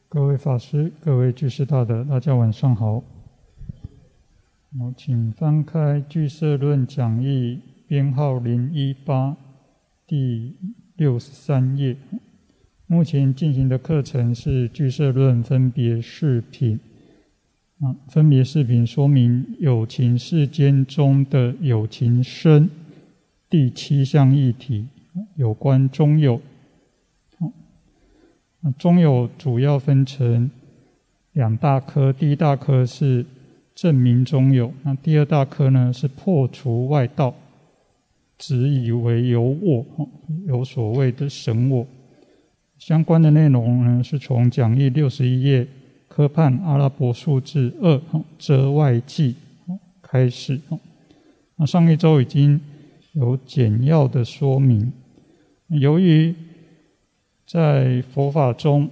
各位法师、各位居士大德，大家晚上好。请翻开《俱舍论讲义》编号018第63页。目前进行的课程是《俱舍论分别释品》。分别释品说明有情世间中的有情身第7项议题，有关中有。中有主要分成2大科，第一大科是证明中有，那第二大科呢是破除外道，只以为有我，有所谓的神我。相关的内容呢是从讲义61页科判阿拉伯数字2遮外记开始。那上一周已经有简要的说明，由于在佛法中，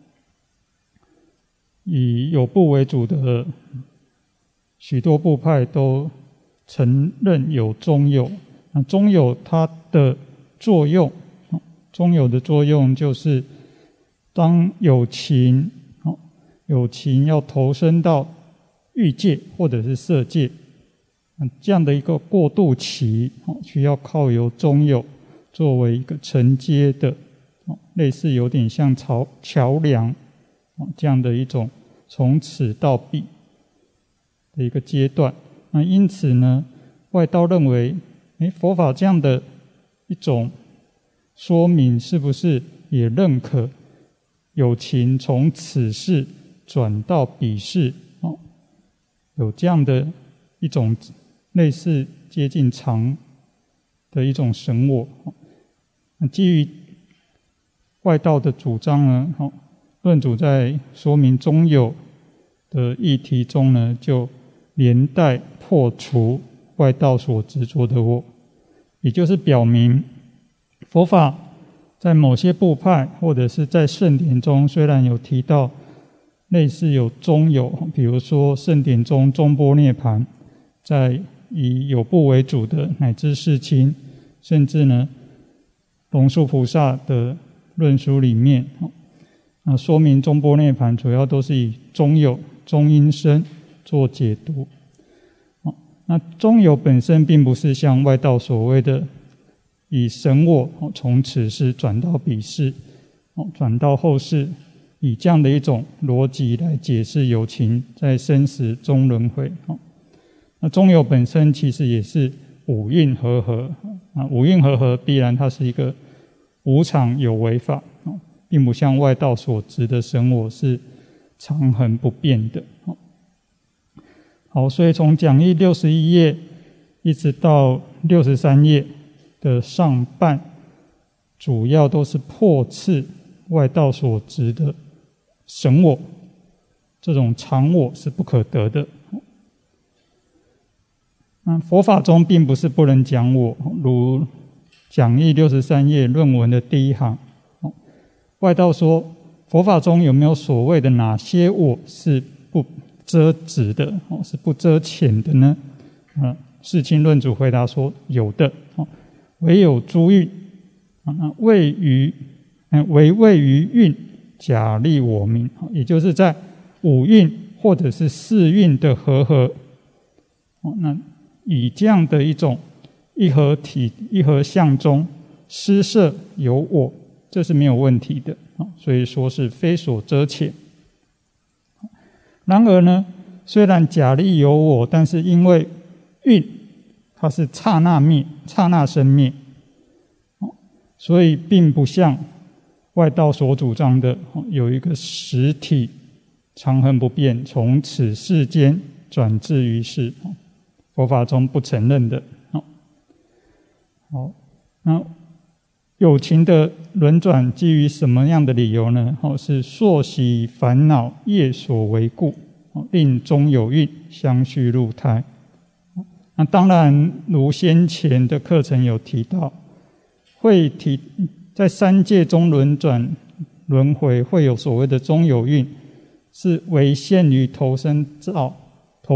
以有部为主的许多部派都承认有中有。那中有它的作用，中有的作用就是当有情要投身到欲界或者是色界，这样的一个过渡期，需要靠由中有作为一个承接的，类似有点像桥梁这样的一种从此到彼的一个阶段。那因此呢，外道认为佛法这样的一种说明是不是也认可有情从此世转到彼世，有这样的一种类似接近常的一种神我。基于外道的主张呢，论主在说明中有的议题中呢，就连带破除外道所执着的我，也就是表明佛法在某些部派或者是在圣典中，虽然有提到类似有中有，比如说圣典中中般涅槃，在以有部为主的乃至世亲，甚至呢龙树菩萨的论书里面，说明中般涅槃主要都是以中有、中阴身做解读。那中有本身并不是像外道所谓的以神我从此世转到彼世，转到后世，以这样的一种逻辑来解释有情在生死中轮回。那中有本身其实也是五蕴和合，五蕴和合必然它是一个无常有为法，并不像外道所执的神我是常恒不变的。好，所以从讲义61页一直到63页的上半，主要都是破斥外道所执的神我，这种常我是不可得的。佛法中并不是不能讲我，如讲义63页论文的第一行，外道说佛法中有没有所谓的哪些我是不遮止的，是不遮浅的呢？世亲论主回答说有的，唯有诸蕴，位于蕴假立我名，也就是在五蕴或者是四蕴的和合，那以这样的一种一合体一合相中施设有我，这是没有问题的，所以说是非所遮浅。然而呢，虽然假立有我，但是因为蕴它是刹那灭、刹那生灭，所以并不像外道所主张的有一个实体常恒不变，从此世间转至于世，佛法中不承认的。好，那有情的轮转基于什么样的理由呢？是溯习烦恼业所为故，令中有蕴相续入胎。那当然如先前的课程有提到，在三界中轮回会有所谓的中有蕴，是唯限于投身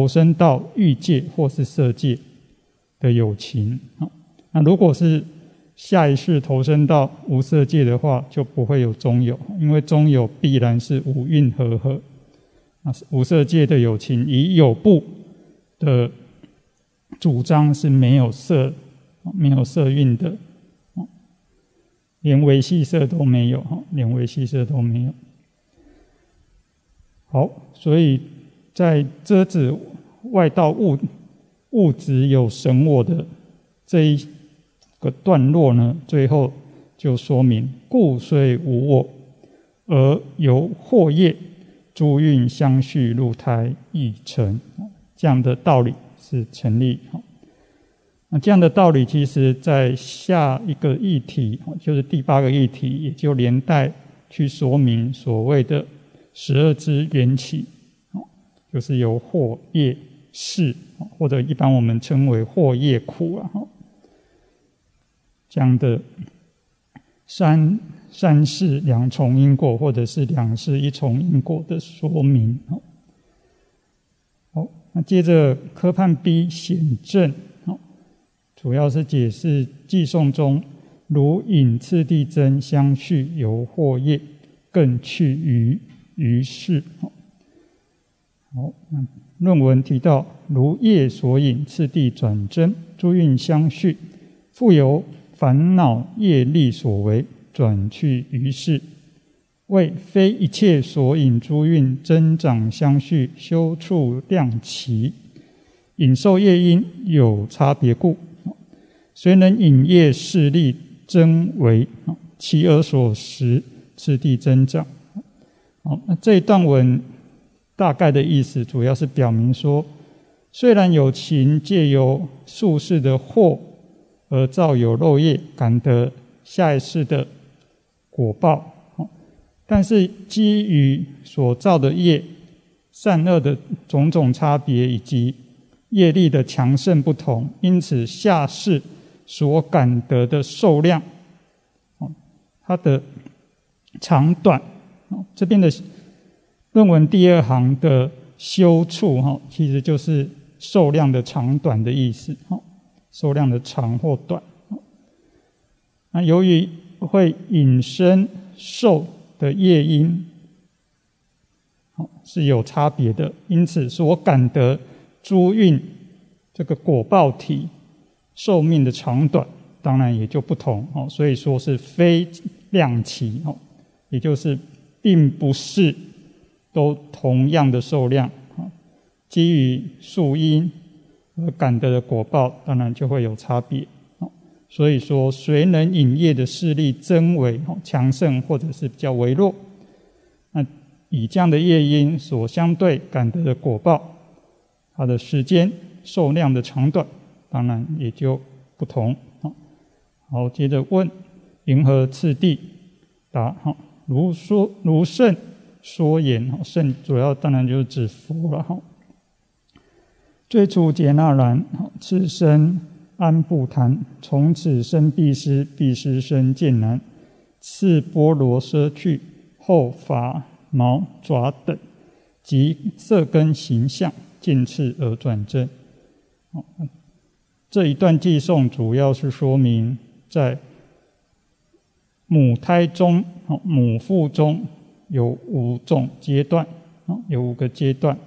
到欲界或是色界的有情。那如果是下一世投生到无色界的话，就不会有中有，因为中有必然是五蕴和合。无色界的有情以有部的主张是没有色蕴的，连微细色都没有，连微细色都没有。好，所以在遮止外道物质有神我的这一个段落呢，最后就说明故虽无我，而由惑业诸蕴相续入胎亦成，这样的道理是成立。那这样的道理其实在下一个议题，就是第8个议题，也就连带去说明所谓的12支缘起，就是由惑业事，或者一般我们称为惑业苦这样的三世两重因果，或者是两世一重因果的说明。好，那接着科判 B 显正，主要是解释偈颂中如引次第增相续由惑业更去于事。好，那论文提到如业所引次第转增，诸蕴相续，复由烦恼业力所为，转去于事，谓非一切所引诸蕴增长相续，修处量期，引受业因有差别故，虽能引业势力增为，其而所识次第增长。好，那这一段文大概的意思主要是表明说，虽然有情借由宿世的惑而造有漏业，感得下一世的果报，但是基于所造的业善恶的种种差别，以及业力的强盛不同，因此下世所感得的受量，它的长短，这边的论文第2行的修处，其实就是受量的长短的意思，受量的长或短。那由于会引生受的业因是有差别的，因此所感得诸蕴这个果报体寿命的长短当然也就不同，所以说是非量期，也就是并不是都同样的受量，基于宿因而感得的果报当然就会有差别。所以说谁能引业的势力增为强盛，或者是比较微弱，那以这样的业因所相对感得的果报，它的时间受量的长短当然也就不同。好，接着问云何次第？答：如圣说言，圣主要当然就是指佛了。最初劫那然，次生安布檀，从此生必施，必施生见难，次波罗奢去，后发毛爪等，即色根形象，渐次而转正。这一段偈颂主要是说明在母胎中、母腹中有5种阶段，有5个阶段。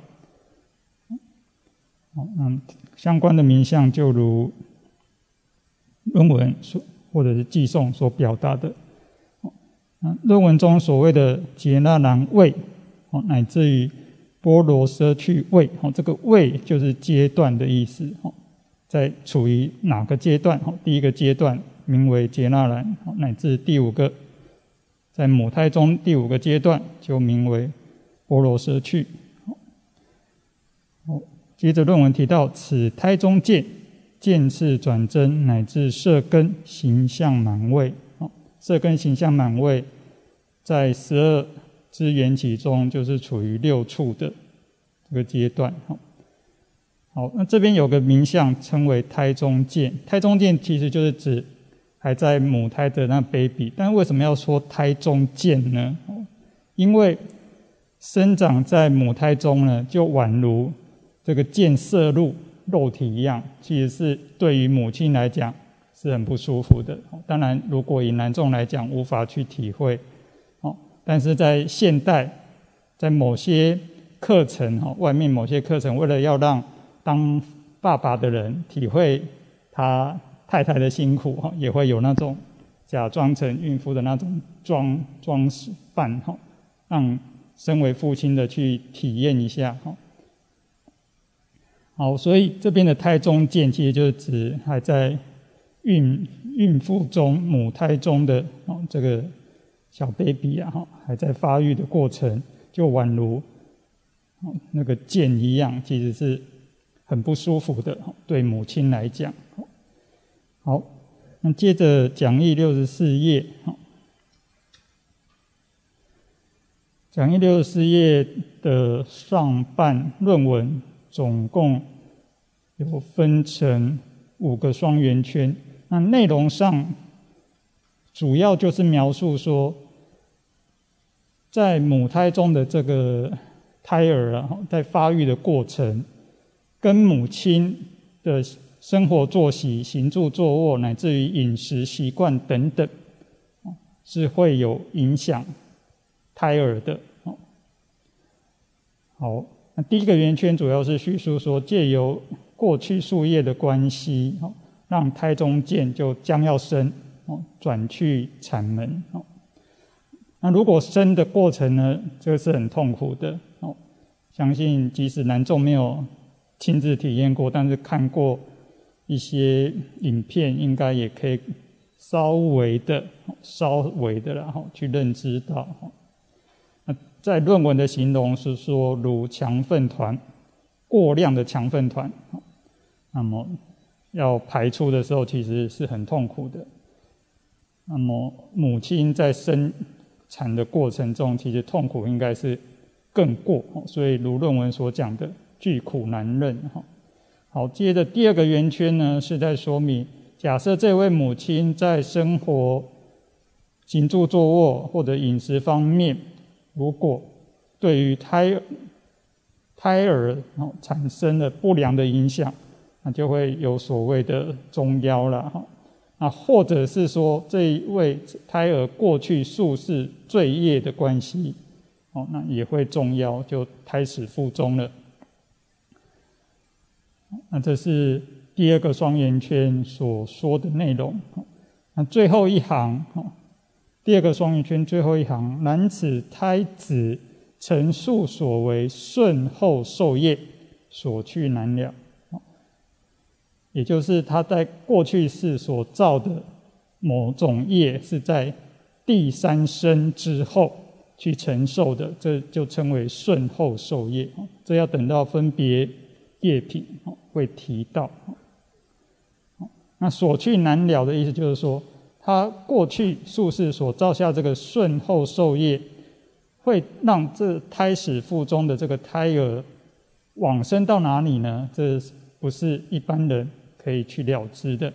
相关的名相就如论文或者是偈颂所表达的。论文中所谓的劫那然位，乃至于波罗奢去位，这个位就是阶段的意思，在处于哪个阶段，第一个阶段名为劫那然，乃至第5个在母胎中第5个阶段就名为波罗奢去。接着论文提到此胎中渐次转增，乃至色根形象满位。色根形象满位在12支缘起中就是处于6处的这个阶段。好，那这边有个名相称为胎中见，胎中见其实就是指还在母胎的那 baby， 但为什么要说胎中见呢？因为生长在母胎中呢，就宛如这个见摄入肉体一样，其实是对于母亲来讲是很不舒服的。当然如果以男众来讲无法去体会，但是在现代，在某些课程，外面某些课程为了要让当爸爸的人体会他太太的辛苦，也会有那种假装成孕妇的那种装扮，让身为父亲的去体验一下。好，所以这边的胎中见其实就是指还在孕妇中母胎中的这个小 baby 还在发育的过程，就宛如那个剑一样，其实是很不舒服的，对母亲来讲。好，那接着讲义64页，讲义64页的上半论文总共有分成5个双圆圈，那内容上主要就是描述说，在母胎中的这个胎儿在发育的过程，跟母亲的生活作息、行住坐卧，乃至于饮食习惯等等，是会有影响胎儿的。好，那第一个圆圈主要是叙述说，借由过去数夜的关系，让胎中见就将要生，转去产门。那如果生的过程呢，这个是很痛苦的。相信即使男众没有亲自体验过，但是看过一些影片，应该也可以稍微的然后去认知到。那在论文的形容是说，如强粪团，过量的强粪团，那么要排出的时候其实是很痛苦的。那么母亲在生产的过程中，其实痛苦应该是更过，所以如论文所讲的巨苦难忍。好，接着第二个圆圈呢，是在说明，假设这位母亲在生活、行住坐卧或者饮食方面，如果对于胎儿产生了不良的影响，那就会有所谓的中夭了。那或者是说，这一位胎儿过去宿世罪业的关系，那也会中夭，就胎死腹中了。那这是第二个双圆圈所说的内容。那最后一行，第二个双圆圈最后一行，然此胎子陈述所为顺后受业，所去难了。也就是他在过去世所造的某种业，是在第三生之后去承受的，这就称为顺后受业。这要等到分别业品会提到。那所去难了的意思就是说，他过去宿世所造下这个顺后受业，会让这胎死腹中的这个胎儿往生到哪里呢？这不是一般人可以去了知的。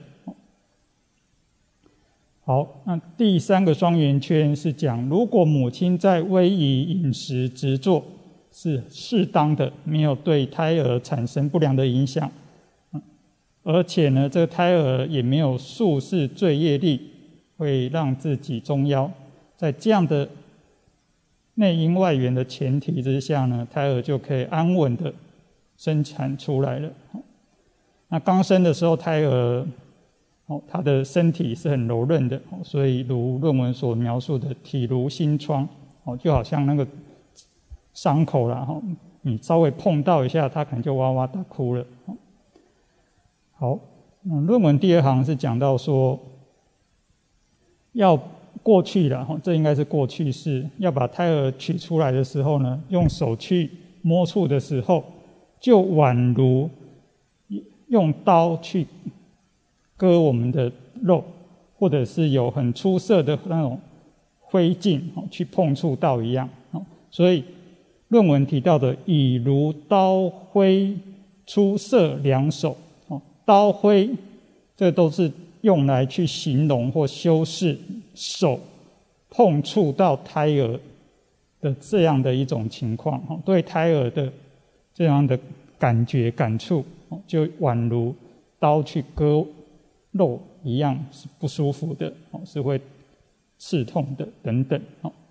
好，那第三个双圆圈是讲，如果母亲在威仪饮食执坐是适当的，没有对胎儿产生不良的影响，而且呢，这个胎儿也没有宿世罪业力，会让自己中夭。在这样的内因外缘的前提之下呢，胎儿就可以安稳的生产出来了。那刚生的时候，胎儿他的身体是很柔韧的，所以如论文所描述的体如心疮，就好像那个伤口啦，你稍微碰到一下，他可能就哇哇大哭了。好，论文第二行是讲到说，要过去了，这应该是过去式，要把胎儿取出来的时候呢，用手去摸触的时候，就宛如用刀去割我们的肉，或者是有很出色的那种灰烬去碰触到一样。所以论文提到的以如刀灰出色两手，刀灰这都是用来去形容或修饰手碰触到胎儿的这样的一种情况，对胎儿的这样的感觉感触，就宛如刀去割肉一样是不舒服的，是会刺痛的等等。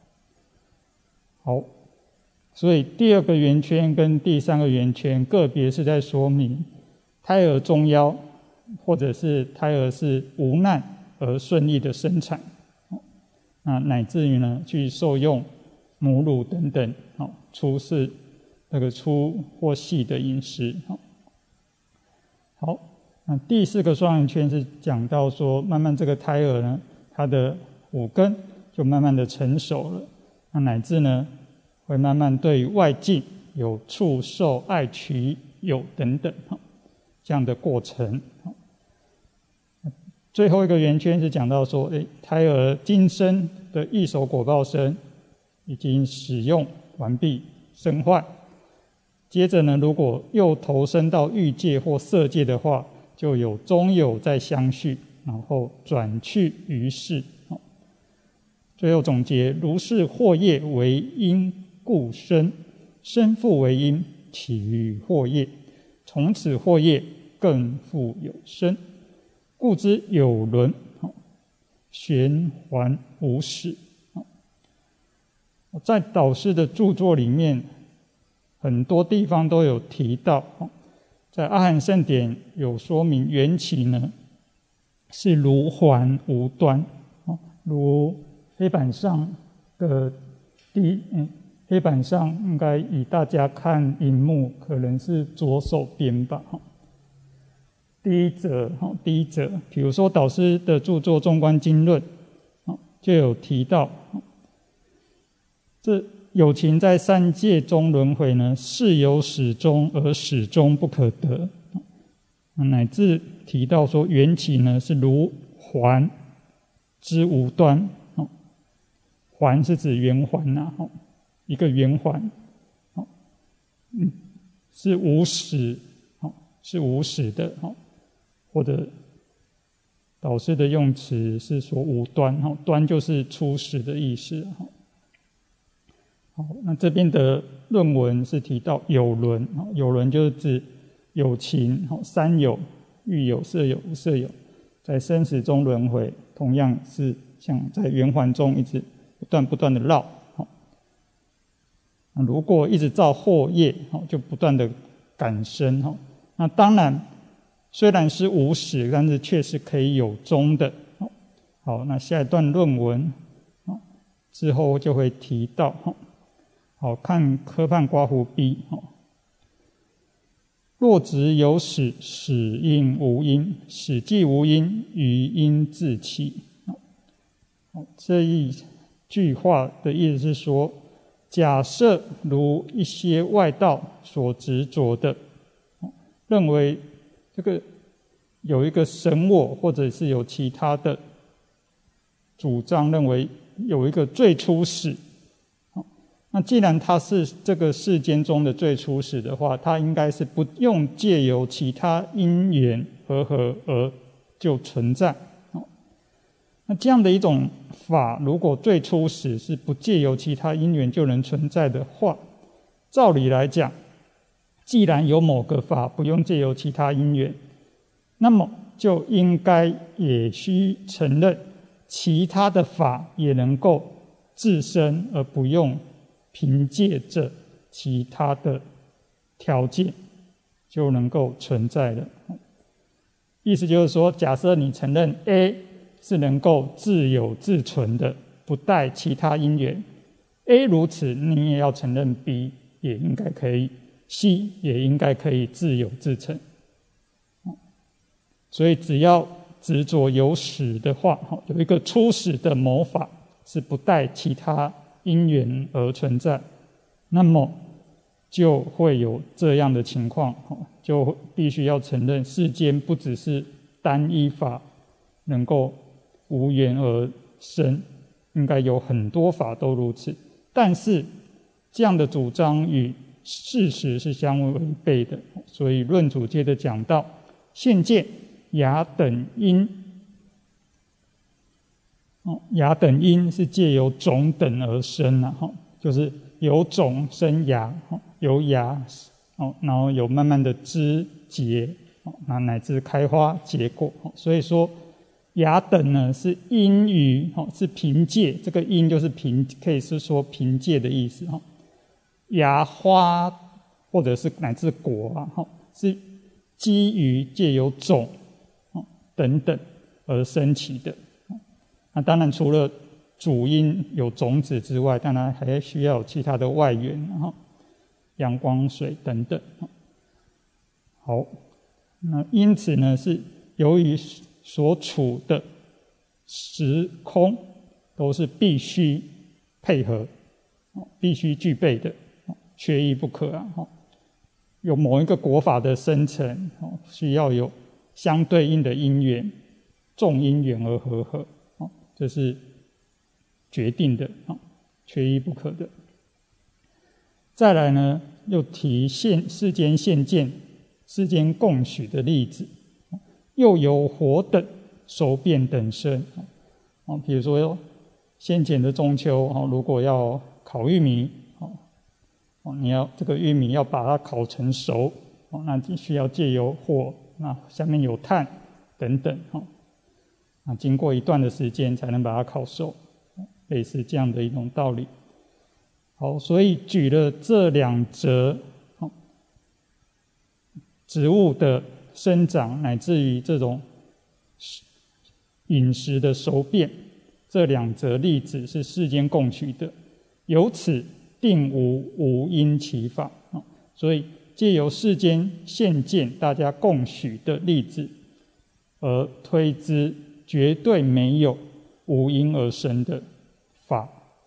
好，所以第二个圆圈跟第三个圆圈个别是在说明胎儿中夭，或者是胎儿是无难而顺利的生产，乃至于呢去受用母乳等等，粗或细的饮食。好，那第四个双圆圈是讲到说，慢慢这个胎儿呢，他的五根就慢慢的成熟了，乃至呢会慢慢对于外境有触受爱取有等等这样的过程。最后一个圆圈是讲到说，胎儿今生的异熟果报身已经使用完毕生坏，接着呢，如果又投身到欲界或色界的话，就有中有在相续，然后转去于世。最后总结：如是惑业为因故生，生复为因，起于惑业，从此惑业更复有生，故知有轮，循环无始。在导师的著作里面，很多地方都有提到，在阿含圣典有说明缘起呢是如环无端，如黑板上的黑板上应该以大家看荧幕，可能是左手边吧。第一则，比如说导师的著作《中观经论》就有提到，这有情在三界中轮回呢，是有始终而始终不可得，乃至提到说缘起呢是如环之无端，环是指圆环一个圆环，是无始，是无始的，或者导师的用词是说无端，端就是初始的意思。好，那这边的论文是提到有轮，有轮就是指有情，三有、欲有、色有、无色有，在生死中轮回，同样是像在圆环中一直不断的绕。如果一直造惑业，就不断的感生。那当然虽然是无始，但是确实可以有终的。好，那下一段论文之后就会提到。好，看科判刮胡 B。若执有始，始应无因，始既无因，于因自起。这一句话的意思是说，假设如一些外道所执着的，认为这个有一个神我，或者是有其他的主张，认为有一个最初始。那既然它是这个世间中的最初始的话，它应该是不用借由其他因缘和合而就存在。那这样的一种法，如果最初始是不借由其他因缘就能存在的话，照理来讲，既然有某个法不用借由其他因缘，那么就应该也需承认其他的法也能够自身而不用凭借着其他的条件就能够存在了。意思就是说，假设你承认 A 是能够自有自存的，不带其他因缘， A 如此，你也要承认 B 也应该可以， C 也应该可以自有自成。所以只要执着有始的话，有一个初始的某法是不带其他因缘而存在，那么就会有这样的情况，就必须要承认世间不只是单一法能够无缘而生，应该有很多法都如此。但是这样的主张与事实是相违背的，所以论主接着讲到，现见雅等因，雅等因是借由种等而生，就是由种生芽，由芽然后有慢慢的枝节，乃至开花结果。所以说雅等呢是因于是凭借，这个因就是凭，可以是说凭借的意思。雅花或者是乃至果是基于借由种等等而升起的。那当然除了主因有种子之外，当然还需要有其他的外缘，阳光、水等等。好，那因此呢，是由于所处的时空都是必须配合、必须具备的，缺一不可啊！有某一个国法的生成，需要有相对应的因缘，众因缘而和合，这是决定的，缺一不可的。再来呢，又提世间现见、世间共许的例子，又有火等、熟变等生。比如说先前的中秋，如果要烤玉米，你要这个玉米要把它烤成熟，那需要借由火，那下面有炭等等，那经过一段的时间才能把它烤熟，类似这样的一种道理。好，所以举了这两则植物的生长，乃至于这种饮食的熟变，这两则例子是世间共取的，由此定无因其法。所以借由世间现见大家共许的例子，而推知绝对没有无因而生的法。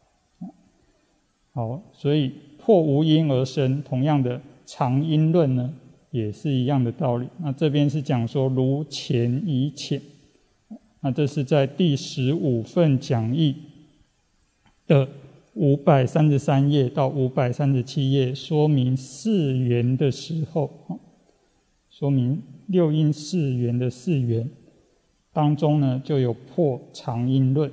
好，所以破无因而生，同样的常因论呢，也是一样的道理。那这边是讲说如前以浅，那这是在第15份讲义的533页到537页说明四缘的时候，说明六因四缘的四缘当中呢，就有破常因论，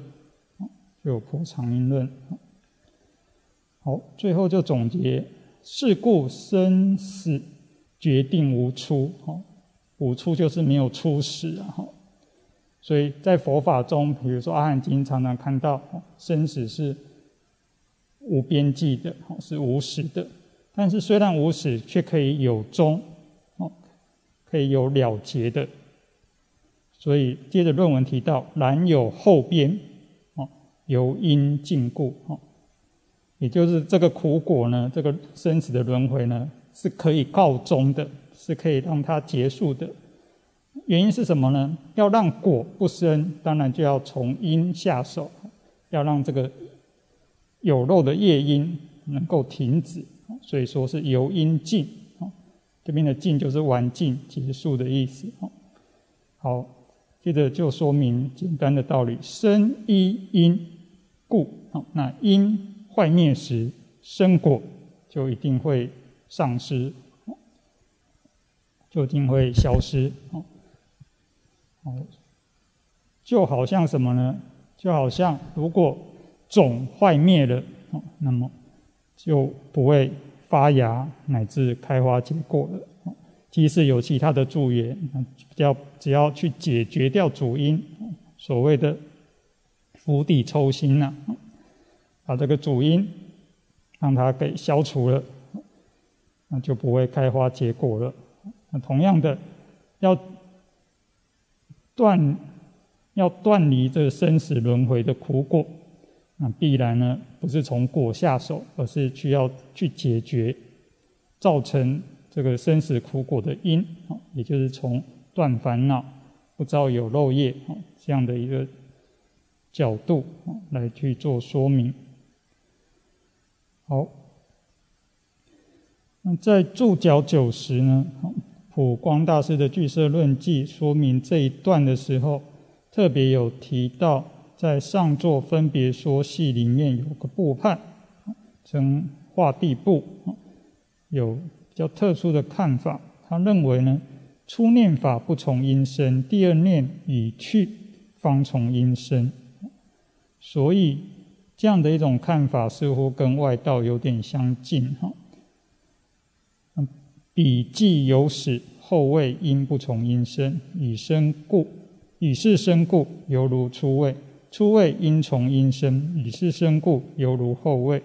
好，最后就总结：是故生死决定无出，无出就是没有初始啊。所以在佛法中，比如说阿含经常常看到生死是无边际的，是无始的。但是虽然无始，却可以有终，可以有了结的。所以接着论文提到，然有后边，由因尽故，也就是这个苦果呢，这个生死的轮回呢，是可以告终的，是可以让它结束的。原因是什么呢？要让果不生，当然就要从因下手，要让这个有漏的业因能够停止，所以说是由因尽。这边的尽就是完尽、结束的意思。好，接着就说明简单的道理：生依因故，那因坏灭时，生果就一定会丧失，就一定会消失。就好像什么呢？就好像如果种坏灭了，那么就不会发芽乃至开花结果了。即使有其他的助缘，只要去解决掉主因，所谓的釜底抽薪啊，把这个主因让它给消除了，那就不会开花结果了。那同样的，要断离这个生死轮回的苦果，那必然呢不是从果下手，而是需要去解决造成这个生死苦果的因，也就是从断烦恼、不造有漏业这样的一个角度来去做说明。好，那在注脚90呢，普光大师的《俱舍论记》说明这一段的时候，特别有提到，在上座分别说系里面有个部派，称化地部，有比较特殊的看法。他认为呢，初念法不从因生，第二念已去方从因生。所以这样的一种看法似乎跟外道有点相近。彼既有始，后谓因不从因生，以生故以是生故，犹如初位。初位因从因生，以是生故，犹如后位。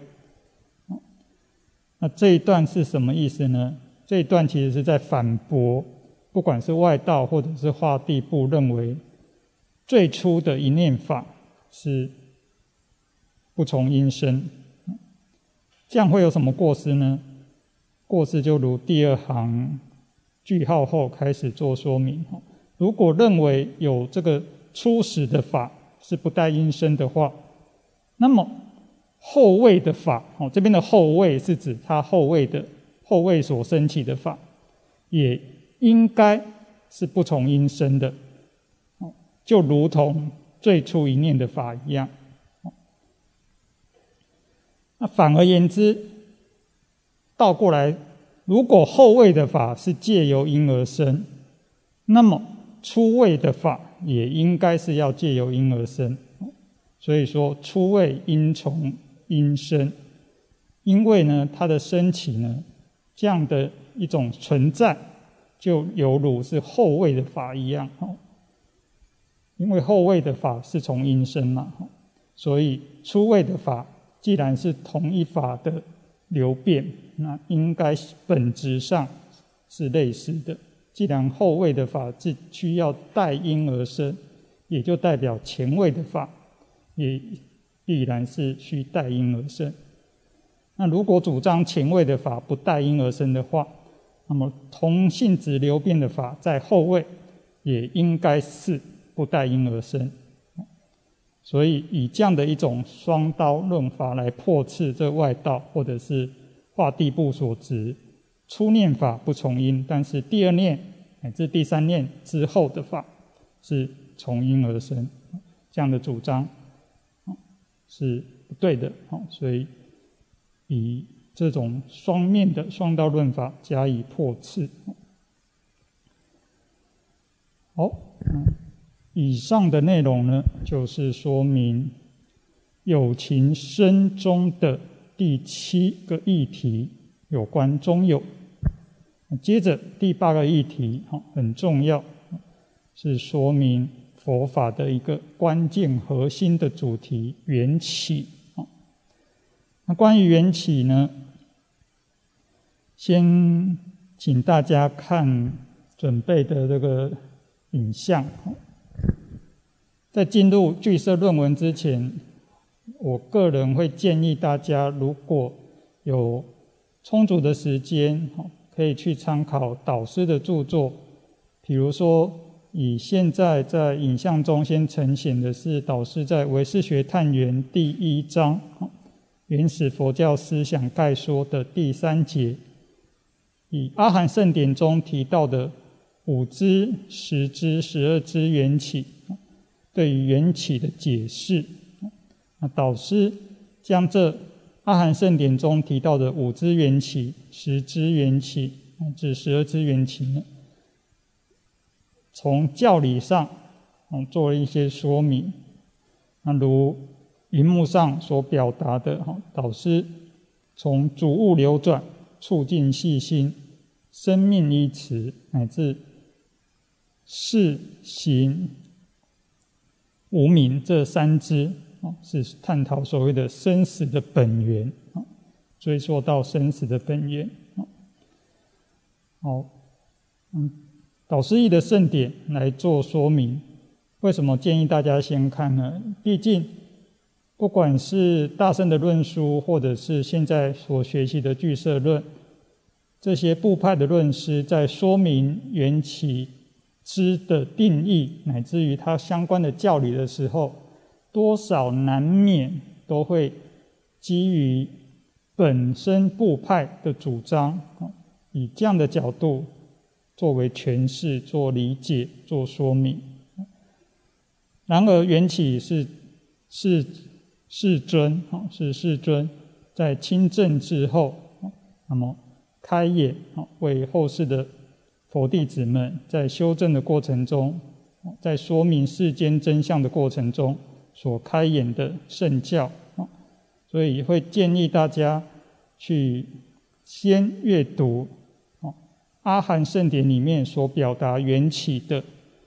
那这一段是什么意思呢？这一段其实是在反驳，不管是外道或者是化地部认为最初的一念法是不从因生，这样会有什么过失呢？过失就如第二行句号后开始做说明。如果认为有这个初始的法是不带因生的话，那么后位的法，这边的后位是指他后位所升起的法，也应该是不从因生的，就如同最初一念的法一样。那反而言之，倒过来，如果后位的法是借由因而生，那么初位的法也应该是要借由因而生。所以说初位因从因生，因为呢它的升起呢，这样的一种存在，就犹如是后位的法一样。因为后位的法是从因生嘛，所以初位的法既然是同一法的流变，那应该本质上是类似的。既然后位的法是需要带因而生，也就代表前位的法也必然是需带因而生。那如果主张前位的法不带因而生的话，那么同性质流变的法在后位也应该是不带因而生。所以以这样的一种双刀论法来破斥这外道或者是化地部所执初念法不从因，但是第二念乃至第三念之后的法是从因而生，这样的主张是不对的。所以以这种双面的双刀论法加以破斥。好，以上的内容呢，就是说明有情生中的第7个议题，有关中有。接着第8个议题很重要，是说明佛法的一个关键核心的主题——缘起。那关于缘起呢，先请大家看准备的这个影像。在进入句式论文之前，我个人会建议大家，如果有充足的时间，可以去参考导师的著作。比如说，以现在在影像中先呈现的是导师在《唯识学探源》第1章《原始佛教思想概说》的第3节，以阿含圣典中提到的5支、10支、12支缘起，对于缘起的解释。那导师将这阿含圣典中提到的5支缘起、10支缘起至12支缘起呢，从教理上做了一些说明。那如荧幕上所表达的，导师从主物流转、促进细心、生命依持乃至事行无明这3支，是探讨所谓的生死的本源，追溯到生死的本源。好，导师译的圣典来做说明。为什么建议大家先看呢？毕竟不管是大乘的论书，或者是现在所学习的俱舍论，这些部派的论师在说明缘起之的定义，乃至于它相关的教理的时候，多少难免都会基于本身部派的主张，以这样的角度作为诠释、做理解、做说明。然而缘起是世尊在亲证之后，那么开眼为后世的佛弟子们在修正的过程中，在说明世间真相的过程中所开演的圣教。所以会建议大家去先阅读阿含圣典里面所表达缘起的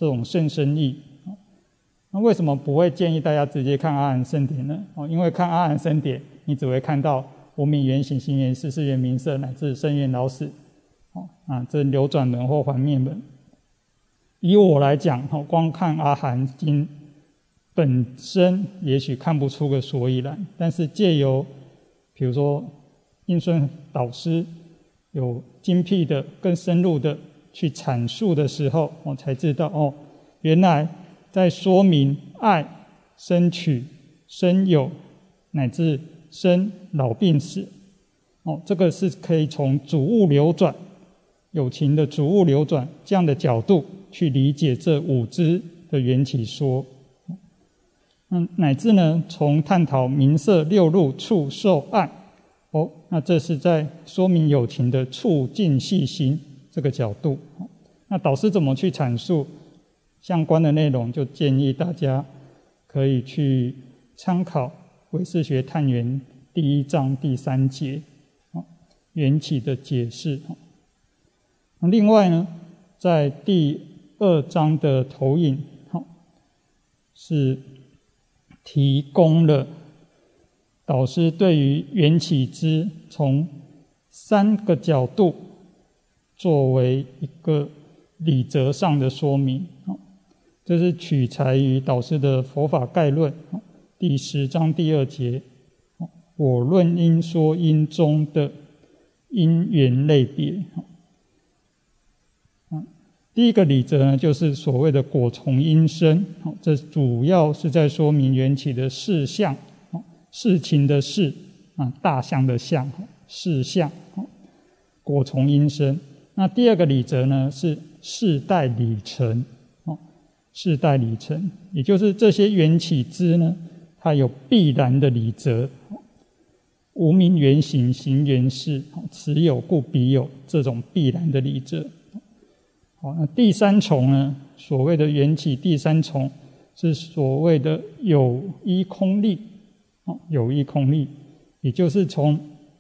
这种甚深义。那为什么不会建议大家直接看阿含圣典呢？因为看阿含圣典，你只会看到无明缘行、行缘事、事缘名色，乃至生缘老死，这流转轮或还灭门。以我来讲，光看阿含经本身也许看不出个所以然，但是借由比如说印顺导师有精辟的更深入的去阐述的时候，我才知道原来在说明爱、生取、生有乃至生老病死，这个是可以从主物流转、有情的主物流转这样的角度去理解这五支的缘起说。乃至呢，从探讨名色、六入、触、受、爱，那这是在说明有情的促进细心这个角度。那导师怎么去阐述相关的内容，就建议大家可以去参考《唯识学探源》第1章第3节缘起的解释。那另外呢，在第2章的投影是提供了导师对于缘起支从3个角度作为一个理则上的说明。这是取材于导师的佛法概论第10章第2节我论因说因中的因缘类别。第一个理则呢，就是所谓的果从因生，这主要是在说明缘起的事相，事情的事，大象的象，事相，果从因生。那第二个理则呢，是世代理成，世代理成，也就是这些缘起支呢，它有必然的理则，无明缘行，行缘事，此有故彼有，这种必然的理则。那第3重呢，所谓的缘起第3重是所谓的有依空力，有依空力，也就是从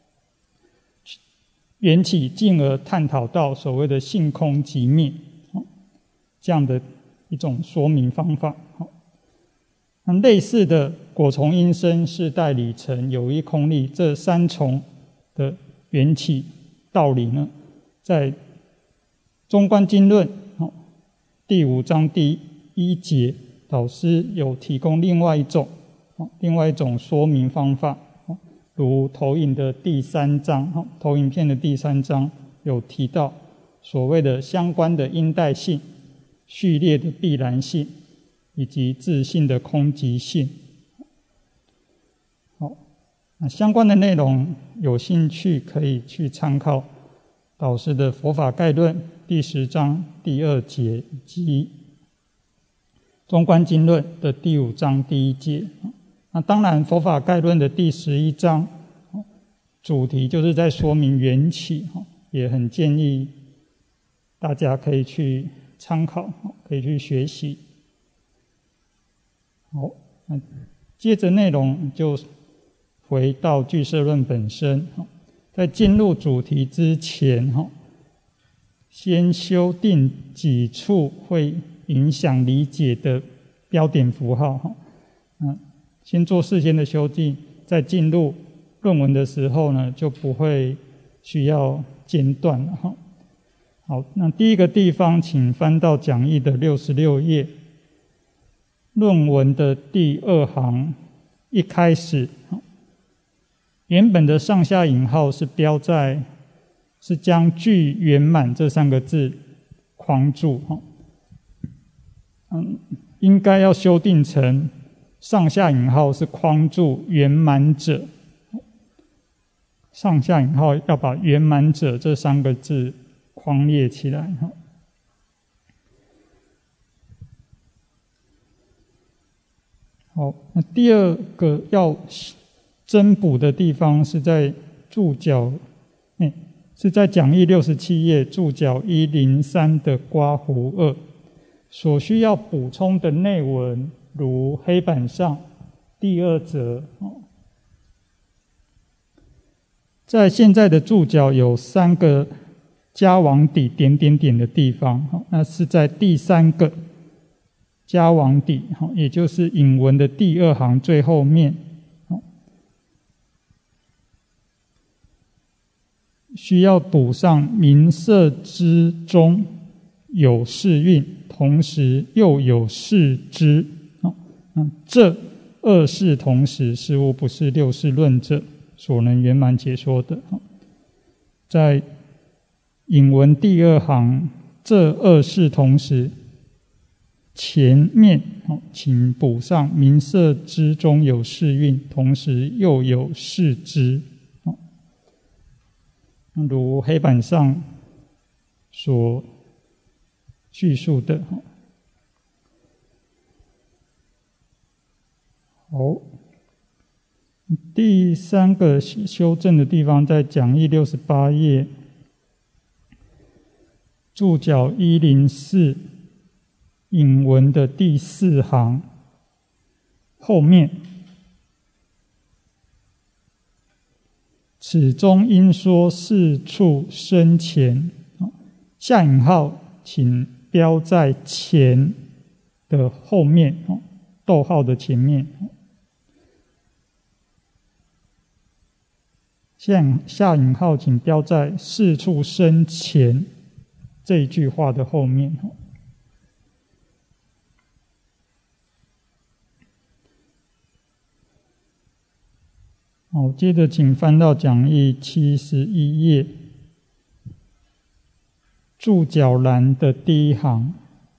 缘起进而探讨到所谓的性空即灭这样的一种说明方法。那类似的果从因生、世代理成、有依空力这3重的缘起道理呢，在中观经论第5章第1节，导师有提供另外一种说明方法，如投影的第3章，投影片的第3章有提到所谓的相关的因代性、序列的必然性以及自性的空寂性。那相关的内容有兴趣可以去参考导师的佛法概论第10章第2节以及中观经论的第5章第1节。那当然佛法概论的第11章主题就是在说明缘起，也很建议大家可以去参考，可以去学习。好，那接着内容就回到俱舍论本身。在进入主题之前，先修订几处会影响理解的标点符号，先做事先的修订，在进入论文的时候呢，就不会需要间断了。好，那第一个地方，请翻到讲义的66页，论文的第2行一开始。原本的上下引号是标在，是将具圆满这3个字框住，应该要修订成上下引号是框住圆满者，上下引号要把圆满者这3个字框列起来。好，那第二个要增补的地方是在注脚，是在讲义67页注脚103的刮弧2，所需要补充的内文，如黑板上第2则，在现在的注脚有3个加网底点点点的地方，那是在第3个加往底，也就是引文的第2行最后面，需要补上名色之中有是韵，同时又有是之。这2是同时，事物不是6事论者所能圆满解说的。在引文第2行，这2是同时前面请补上名色之中有是韵，同时又有是之。如黑板上所叙述的。好，第3个修正的地方在讲义68页注脚104引文的第4行后面，此中应说四处生前，下引号请标在前的后面，逗号的前面。下引号请标在四处生前这一句话的后面。好，接着请翻到讲义71页注脚栏的第1行，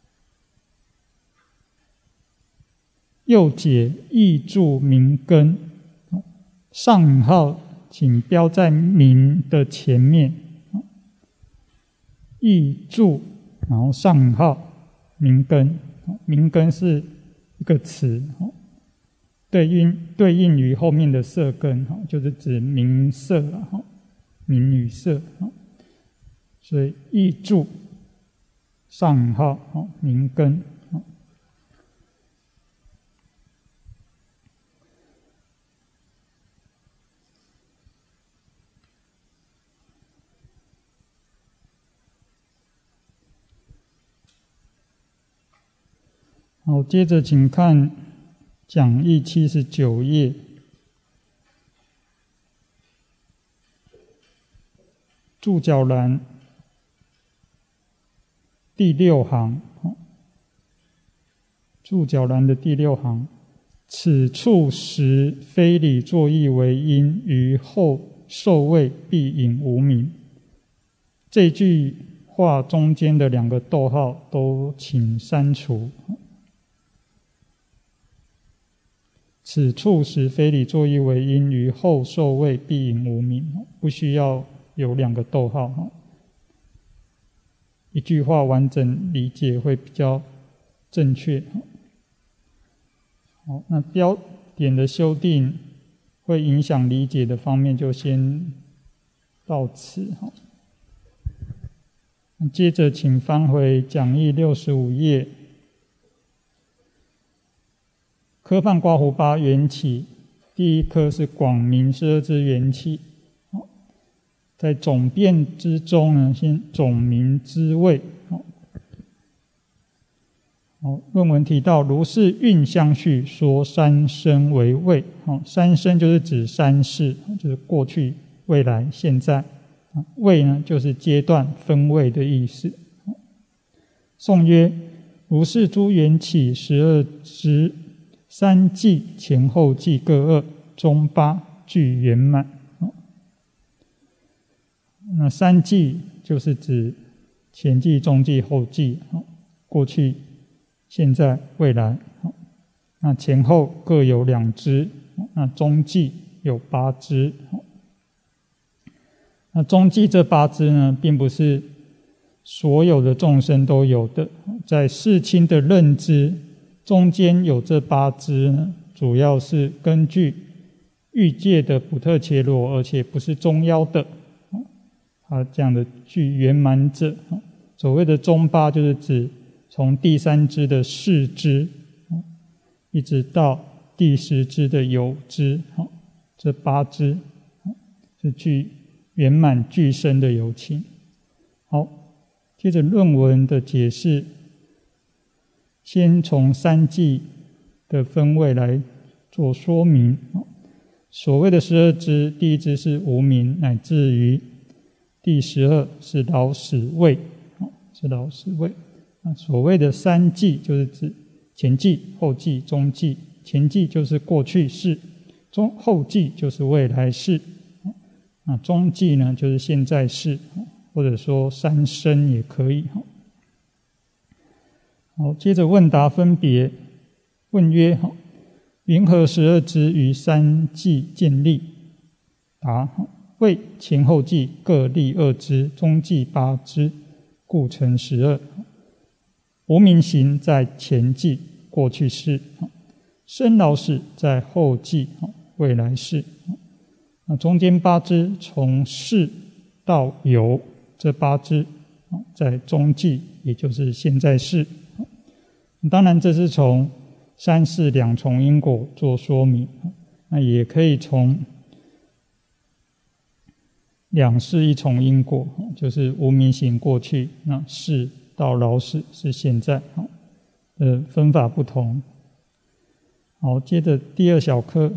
右解意注名根，上引号请标在名的前面，意注，然后上引号名根，名根是一个词，对应于后面的色根，就是指名色，名与色，所以意注上引号名根。好，接着请看讲义79页注脚栏第6行，注脚栏的第6行，此处时非礼作意为因，于后受谓必引无名。这句话中间的2个逗号都请删除。此处时非礼作意为因，于后受谓必引无名，不需要有2个逗号，一句话完整理解会比较正确。好，那标点的修订会影响理解的方面就先到此。接着请翻回讲义65页科判刮胡8缘起，第1科是广明12支缘起。在总辩之中呢，先总明之谓。论文提到，如是韵相续，说三生为谓。三生就是指三世，就是过去、未来、现在。谓呢，就是阶段分位的意思。颂曰：如是诸缘起12支，3季前后季各2，中8俱圆满。那3季就是指前季、中季、后季，过去、现在、未来。那前后各有2支，那中季有8支。那中季这8支呢，并不是所有的众生都有的，在世亲的认知中间有这8支呢，主要是根据欲界的补特伽罗，而且不是中夭的，他这样的具圆满者。所谓的中8就是指从第3支的世支，一直到第10支的有支，这8支是具圆满具身的有情。好，接着论文的解释。 先从三季的分位来做说明。所谓的12支，第一支是无明，乃至于第12是老死位，是老死位。所谓的三季就是指前季、后季、中季。前季就是过去式，后季就是未来式，中季呢就是现在式，或者说三生也可以。好，接着问答分别。问曰：云何12支于三季建立？答：为前后季各立2支，中季8支，故成12。无明行在前季过去式，生老死在后季未来式。那中间8支从是到有，这8支在中季，也就是现在式。当然这是从三世两重因果做说明，那也可以从两世一重因果，就是无明行过去，那是到老死是现在，分法不同。好，接着第2小科，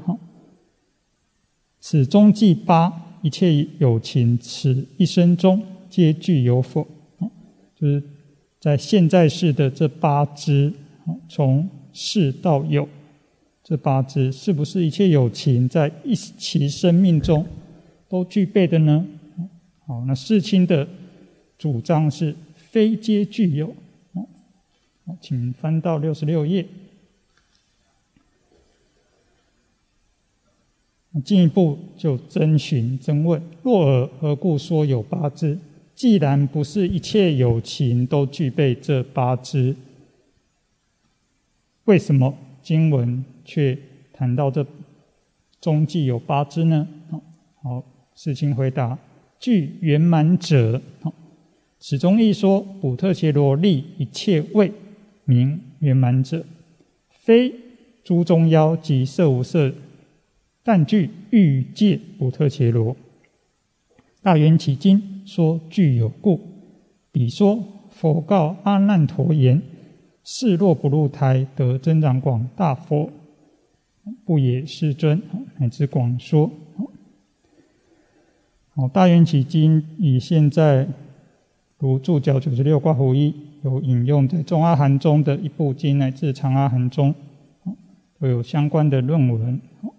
此中季8一切有情，此一生中皆具有否？就是在现在式的这8支，从是到有，这8支是不是一切有情在一期生命中都具备的呢？好，那世亲的主张是非皆具有。好，请翻到66页。进一步就征询征问：若尔何故说有8支？既然不是一切有情都具备这8支，为什么经文却谈到这中季有8支呢？好，世亲回答：具圆满者，此中亦说补特伽罗立一切位名圆满者，非诸中妖及色无色，但具欲界补特伽罗。大圆起经说具有故，彼说佛告阿难陀言：是若不入胎，得增长广大佛，不也世尊，乃至广说。好，大圆起经以现在如注脚96括弧1有引用在中阿含中的一部经，乃至长阿含中都有相关的论文。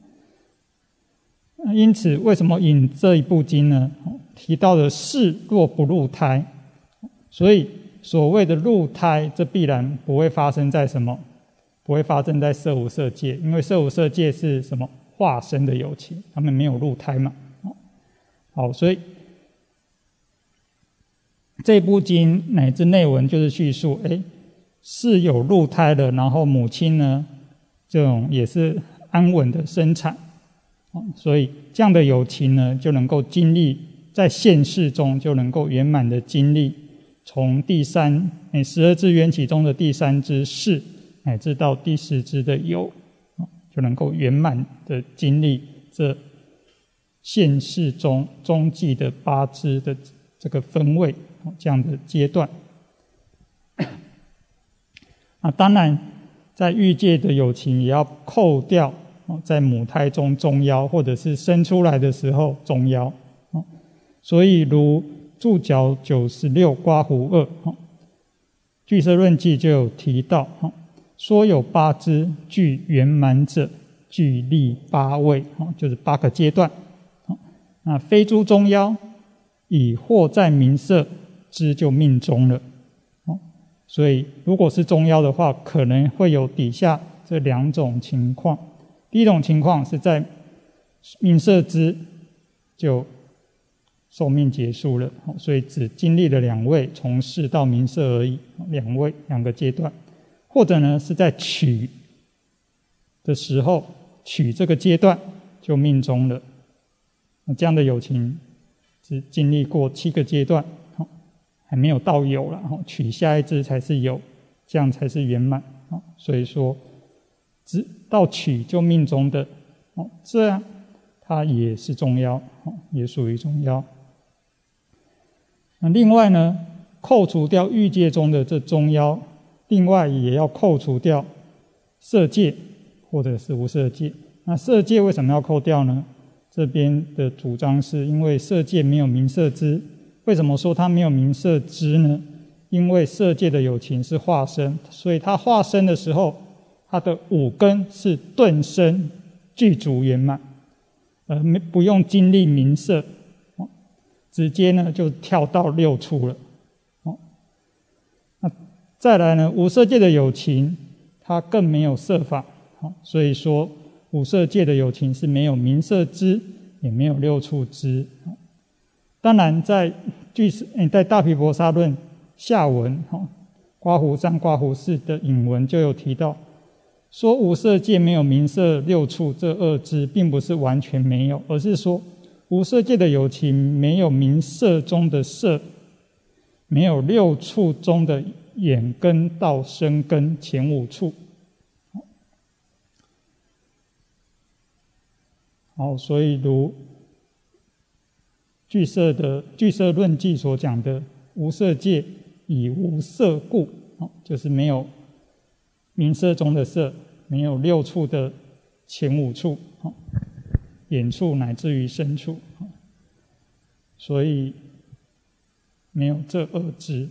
因此为什么引这一部经呢？提到的是若不入胎，所以所谓的入胎，这必然不会发生在什么？不会发生在色无色界，因为色无色界是什么？化身的有情，他们没有入胎嘛。好，所以这部经乃至内文就是叙述，是有入胎的，然后母亲呢，这种也是安稳的生产，所以这样的有情呢，就能够经历在现世中就能够圆满的经历，从第12支缘起中的第3支是，乃至到第10支的有，就能够圆满的经历这现世中中际的8支的这个分位，这样的阶段。当然在欲界的有情也要扣掉在母胎中中夭，或者是生出来的时候中夭。所以如注脚96括弧2俱舍论记就有提到，说有8支具圆满者，具立8位，就是8个阶段。那非诸中夭，已或在名色支就命中了。所以如果是中夭的话，可能会有底下这2种情况。第一种情况是在命色支就寿命结束了，所以只经历了2位，从是到名色而已，2个阶段。或者呢是在取的时候，取这个阶段就命中了。那这样的有情只经历过7个阶段，还没有到有了，取下一支才是有，这样才是圆满。所以说只到取就命中的，这样它也是中夭，也属于中夭。那另外呢，扣除掉欲界中的这中夭， 另外也要扣除掉色界或者是无色界。那色界为什么要扣掉呢？这边的主张是因为色界没有名色支。为什么说它没有名色支呢？因为色界的有情是化身，所以它化身的时候，它的五根是顿生具足圆满，不用经历名色，直接呢就跳到六处了。那再来呢，无色界的有情，它更没有色法，所以说无色界的有情是没有名色支，也没有六处支。当然在大毗婆沙论下文刮胡3、刮胡4的引文就有提到，说无色界没有名色六处这二支，并不是完全没有，而是说无色界的有情没有名色中的色，没有六处中的眼根到身根前五处。好，所以如俱舍论记所讲的无色界以无色故，就是没有名色中的色，没有六处的前五处，眼处乃至于身处，所以没有这二支。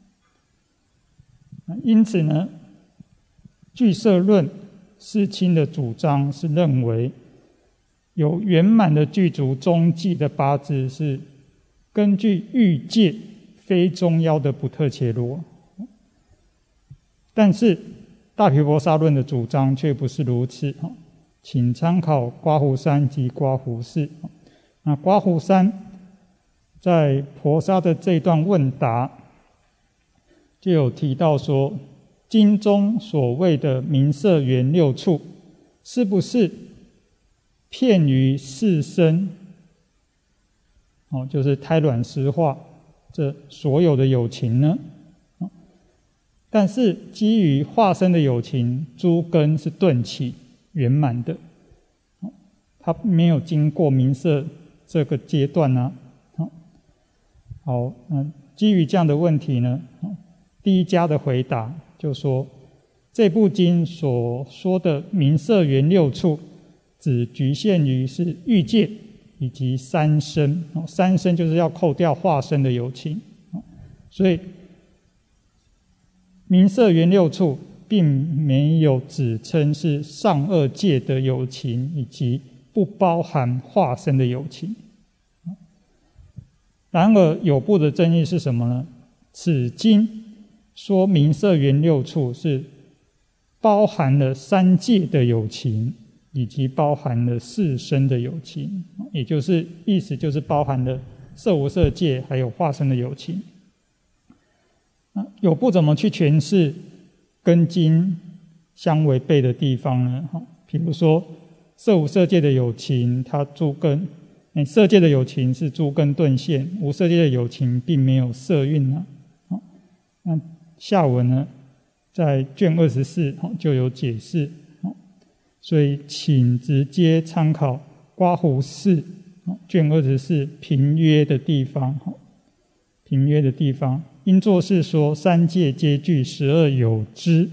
因此呢，俱舍论世亲的主张是认为有圆满的具足中际的八支是根据欲界非中夭的不特伽罗，但是大毗婆沙论的主张却不是如此。请参考刮胡3及刮胡4。那刮胡3在婆沙的这一段问答就有提到说，经中所谓的名色缘六处是不是遍于四身，就是胎卵湿化这所有的有情呢？但是基于化身的有情，诸根是顿起圆满的，它没有经过名色这个阶段啊。好，基于这样的问题呢，第一家的回答就说，这部经所说的名色缘六处只局限于是欲界以及三身，三身就是要扣掉化身的有情，所以名色缘六处并没有指称是上二界的有情，以及不包含化身的有情。然而有部的争议是什么呢？此经说名色缘六处是包含了三界的有情，以及包含了四身的有情，也就是意思就是包含了色无色界还有化身的有情。有部怎么去诠释跟经相违背的地方呢？比如说色无色界的有情，它诸根色界的有情是诸根顿现，无色界的有情并没有色蕴啊。那下文呢，在卷24就有解释，所以请直接参考刮胡4卷24评约的地方。评约的地方应作是说，三界皆具12有支。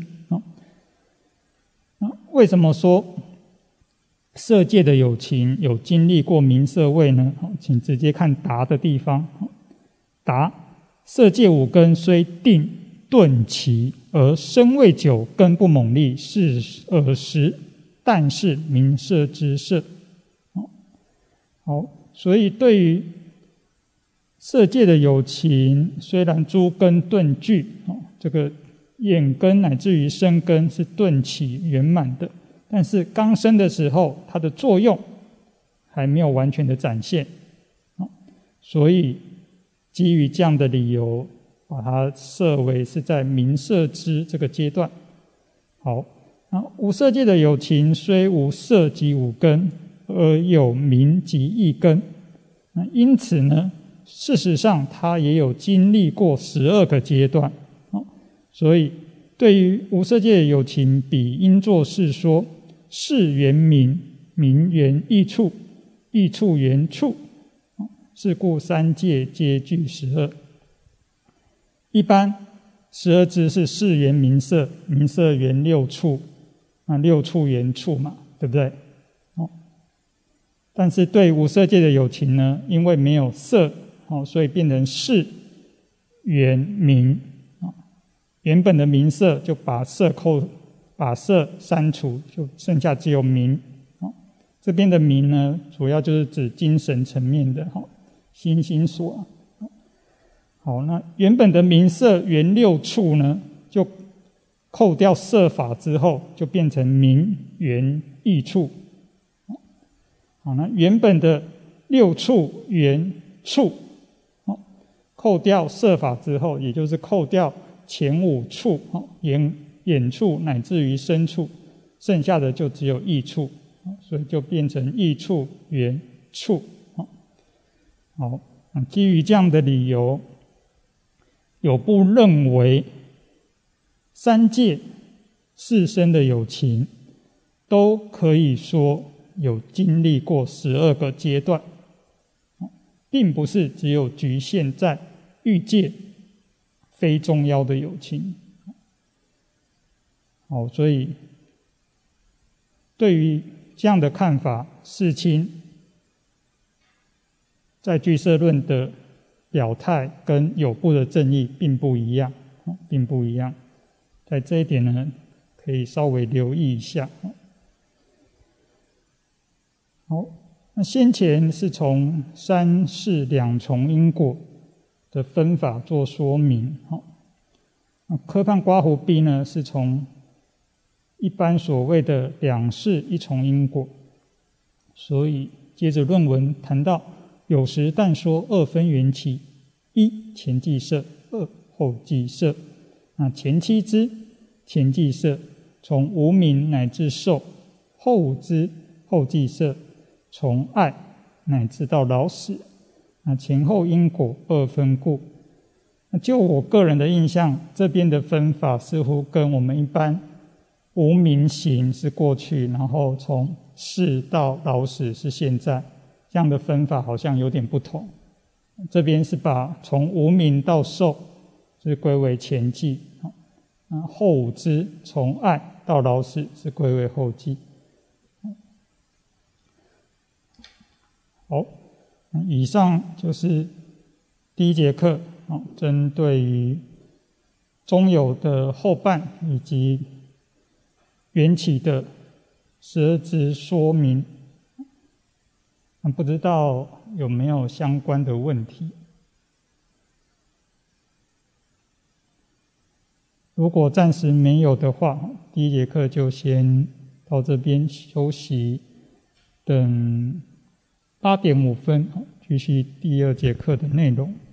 为什么说色界的有情有经历过名色位呢？请直接看答的地方。答：色界五根虽定顿起，而身未久，根不猛烈，是耳识，但是名色之色。好，所以对于色界的有情，虽然诸根顿具，这个眼根乃至于身根是顿起圆满的，但是刚生的时候，它的作用还没有完全的展现，所以基于这样的理由，把它设为是在名色支这个阶段。好，无色界的有情虽无色及五根，而有名及意根，因此呢，事实上它也有经历过12个阶段，所以对于无色界的有情，彼应作是说，是缘名，名缘意处，意处缘处，是故三界皆具12。一般 12支是4缘名色，名色缘6处，那6处缘处嘛，对不对？但是对无色界的有情呢，因为没有色，所以变成事缘名。原本的名色就把色删除，就剩下只有名。这边的名呢，主要就是指精神层面的心心所。好，那原本的名色缘6处呢，就扣掉色法之后，就变成名缘意处。好，那原本的6处缘处，扣掉色法之后，也就是扣掉前5处，眼处乃至于身处，剩下的就只有意处，所以就变成意处缘处。好，基于这样的理由，有部认为3界4生的有情都可以说有经历过12个阶段，并不是只有局限在欲界非中夭的有情。好，所以对于这样的看法，世亲在俱舍论的表态跟有部的正义并不一样，在这一点呢，可以稍微留意一下。好，那先前是从3世2重因果的分法做说明。科判刮胡 B 呢，是从一般所谓的2世1重因果，所以接着论文谈到有时但说2分缘起：1前际色，2后际色。那前7支前际色，从无明乃至受；后5支后际色，从爱乃至到老死。那前后因果2分故。那就我个人的印象，这边的分法似乎跟我们一般无明行是过去，然后从世到老死是现在，这样的分法好像有点不同。这边是把从无明到受是归为前际，后5支从爱到老死是归为后际。好，以上就是第1节课，针对于中有的后半以及缘起的12支说明。不知道有没有相关的问题？如果暂时没有的话，第1节课就先到这边休息，等8点5分继续第2节课的内容。